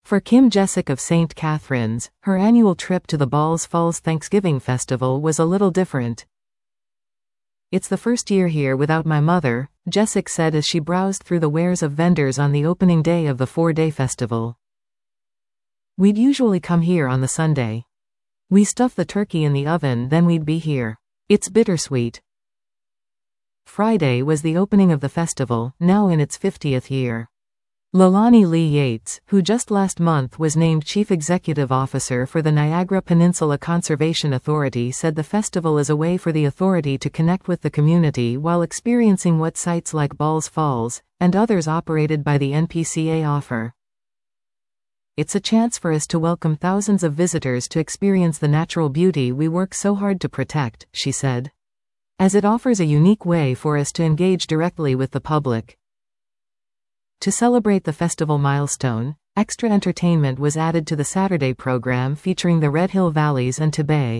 For Kim Jessic of St. Catharines, her annual trip to the Balls Falls Thanksgiving Festival was a little different. "It's the first year here without my mother," Jessic said as she browsed through the wares of vendors on the opening day of the 4-day festival. "We'd usually come here on the Sunday. We stuff the turkey in the oven, then we'd be here. It's bittersweet." Friday was the opening of the festival, now in its 50th year. Leilani Lee Yates, who just last month was named Chief Executive Officer for the Niagara Peninsula Conservation Authority, said the festival is a way for the authority to connect with the community while experiencing what sites like Balls Falls, and others operated by the NPCA offer. "It's a chance for us to welcome thousands of visitors to experience the natural beauty we work so hard to protect," she said. "As it offers a unique way for us to engage directly with the public." To celebrate the festival milestone, extra entertainment was added to the Saturday program featuring the Red Hill Valleys and Tebay.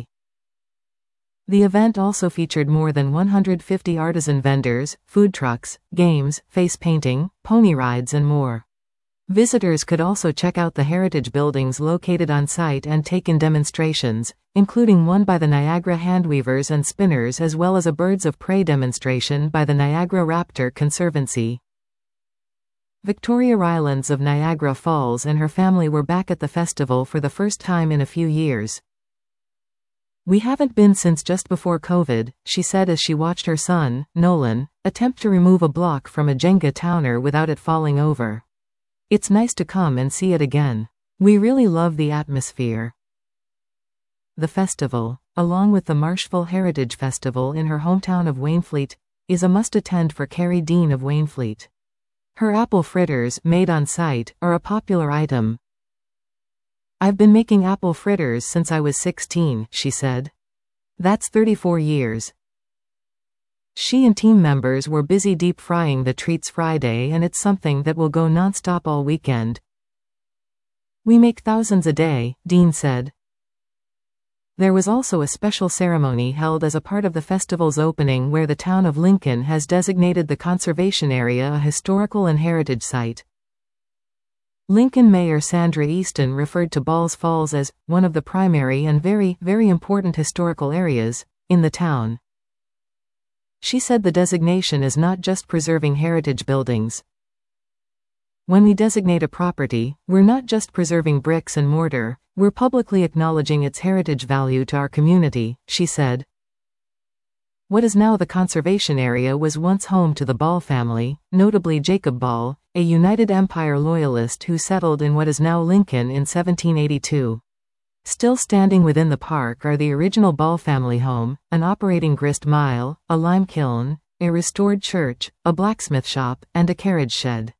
The event also featured more than 150 artisan vendors, food trucks, games, face painting, pony rides and more. Visitors could also check out the heritage buildings located on site and take in demonstrations, including one by the Niagara Handweavers and Spinners, as well as a Birds of Prey demonstration by the Niagara Raptor Conservancy. Victoria Rylands of Niagara Falls and her family were back at the festival for the first time in a few years. "We haven't been since just before COVID," she said as she watched her son, Nolan, attempt to remove a block from a Jenga tower without it falling over. "It's nice to come and see it again. We really love the atmosphere." The festival, along with the Marshville Heritage Festival in her hometown of Wainfleet, is a must-attend for Carrie Dean of Wainfleet. Her apple fritters, made on site, are a popular item. "I've been making apple fritters since I was 16, she said. "That's 34 years. She and team members were busy deep frying the treats Friday, and it's something that will go non-stop all weekend. "We make thousands a day," Dean said. There was also a special ceremony held as a part of the festival's opening where the town of Lincoln has designated the conservation area a historical and heritage site. Lincoln Mayor Sandra Easton referred to Balls Falls as one of the primary and very, very important historical areas in the town. She said the designation is not just preserving heritage buildings. "When we designate a property, we're not just preserving bricks and mortar, we're publicly acknowledging its heritage value to our community," she said. What is now the conservation area was once home to the Ball family, notably Jacob Ball, a United Empire Loyalist who settled in what is now Lincoln in 1782. Still standing within the park are the original Ball family home, an operating grist mill, a lime kiln, a restored church, a blacksmith shop, and a carriage shed.